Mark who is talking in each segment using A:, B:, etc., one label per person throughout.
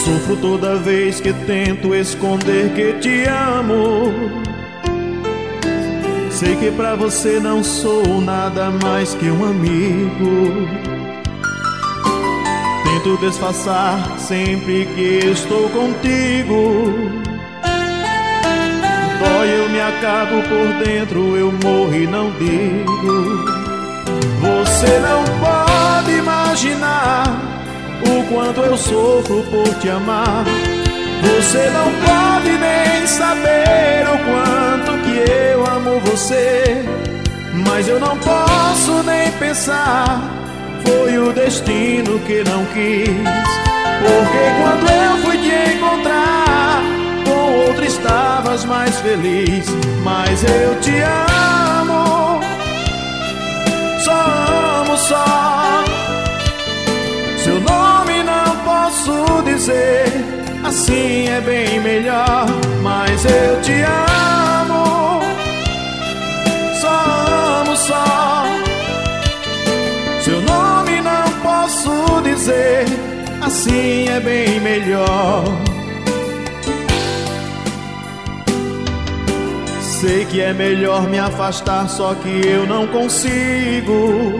A: Sofro toda vez que tento esconder que te amo. Sei que pra você não sou nada mais que um amigo. Tento disfarçar sempre que estou contigo. Dói, eu me acabo por dentro, eu morro e não digo. Você não pode imaginar o quanto eu sofro por te amar. Você não pode nem saber o quanto que eu amo você. Mas eu não posso nem pensar, foi o destino que não quis. Porque quando eu fui te encontrar, com outro estavas mais feliz. Mas eu te amo, só amo, só. Seu nome não posso dizer, assim é bem melhor. Mas eu te amo, só amo, só. Seu nome não posso dizer, assim é bem melhor. Sei que é melhor me afastar, só que eu não consigo.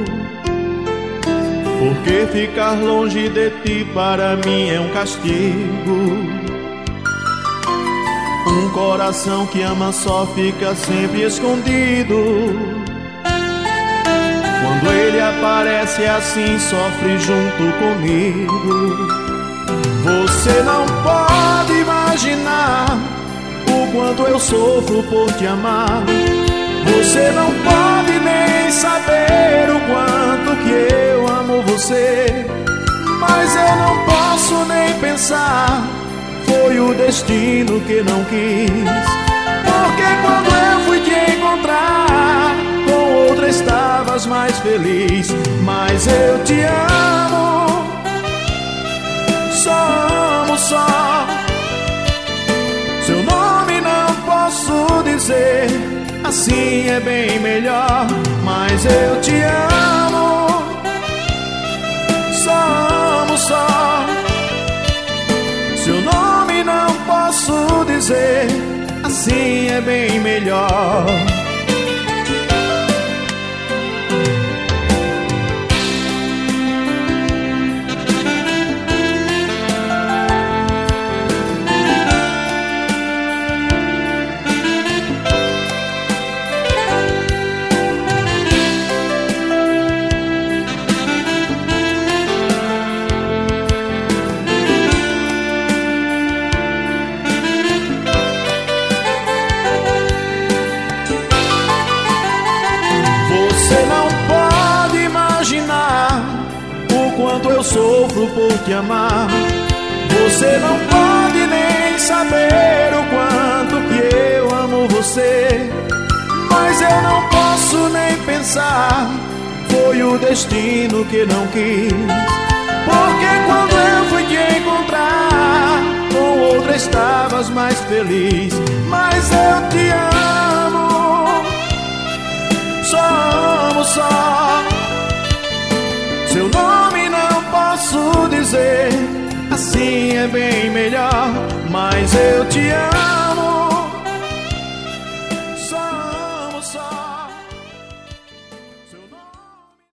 A: Porque ficar longe de ti para mim é um castigo. Um coração que ama só fica sempre escondido. Quando ele aparece assim, sofre junto comigo. Você não pode imaginar o quanto eu sofro por te amar. Você não pode nem saber o quanto que eu amo você. Mas eu não posso nem pensar, foi o destino que não quis. Porque quando eu fui te encontrar, com outra estavas mais feliz. Mas eu te amo, só amo, só. Seu nome não posso dizer, assim é bem melhor. Mas eu te amo, só amo, só. Seu nome não posso dizer, assim é bem melhor. Você não pode imaginar o quanto eu sofro por te amar. Você não pode nem saber o quanto que eu amo você. Mas eu não posso nem pensar, foi o destino que não quis. Porque quando eu fui te encontrar, com outra estavas mais feliz. Mas eu te amo, só amo, só. Seu nome não posso dizer, assim é bem melhor. Mas eu te amo.